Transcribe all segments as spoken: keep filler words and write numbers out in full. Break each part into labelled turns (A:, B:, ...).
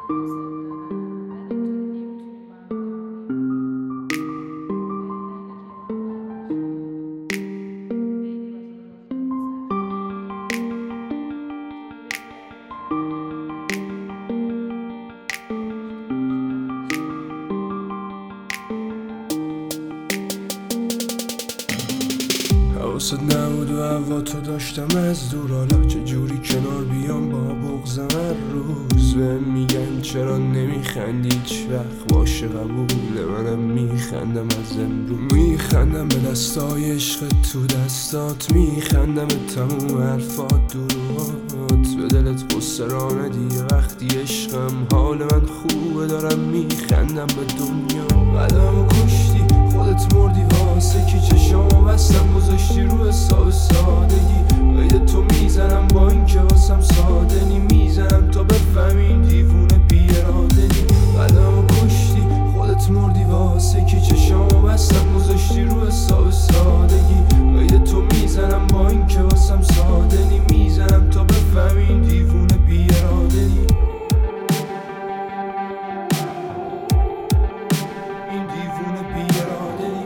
A: حواست نبود و هوا تو داشتم از دور، حالا چجوری کنار بیام با بغضم هر روز. بهم میگن چرا نمیخندی هیچ وقت، باشه قبوله منم میخندم از امرو. میخندم به دستای عشق تو دستات، میخندم به تموم حرفات دروهات. به دلت قصه را ندی وقتی عشقم، حال من خوبه دارم میخندم به دنیا. قدمو کشتی خودت مردی واسه کی، چشامو بستم گذاشتی رو حساب سادگی. قید تو میزنم با اینکه واسم ساده نی، میزنم تا بفهمی این دیوونه بی اراده نی. قدمو کشتی خودت مردی واسه کی، چشامو بستم گذاشتی رو حساب سادگی. قید تو میزنم با اینکه واسم ساده نی، میزنم تا بفهمی این دیوونه بی اراده نی. این دیوونه بی اراده نی.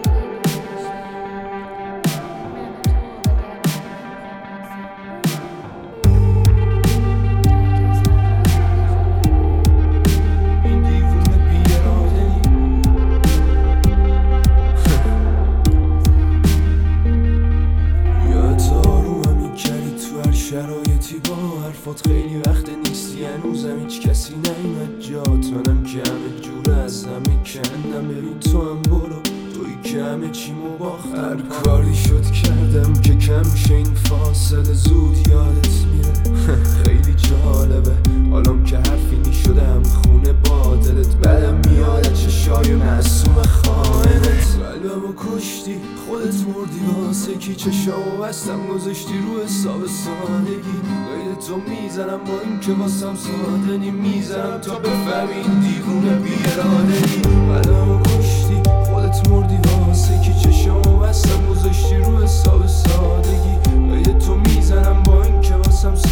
A: شرایطی با حرفات خیلی وقت نیستی، هنوزم هیچ کسی نیومد جات. منم که همه جوره از همه کندم، ببین تو هم برو، توی که همه چیمو باختم. هر کاری شد کردم که کم شه این فاصله، زود یادت میره. خیلی جالبه حالام که حرفی نیشدم خونه با دلت، بدم میاد چشای معصوم خائنت. قلبمو کشتی خودت مردی واسه کی، چشامو بستم گذاشتی رو حساب سادگی. قید تو میزنم با اینکه واسم ساده نی، میزنم تا بفهمی این دیوونه بی اراده نی. قلبمو کشتی خودت مردی واسه کی، چشامو بستم گذاشتی رو حساب سادگی. قید تو میزنم با اینکه واسم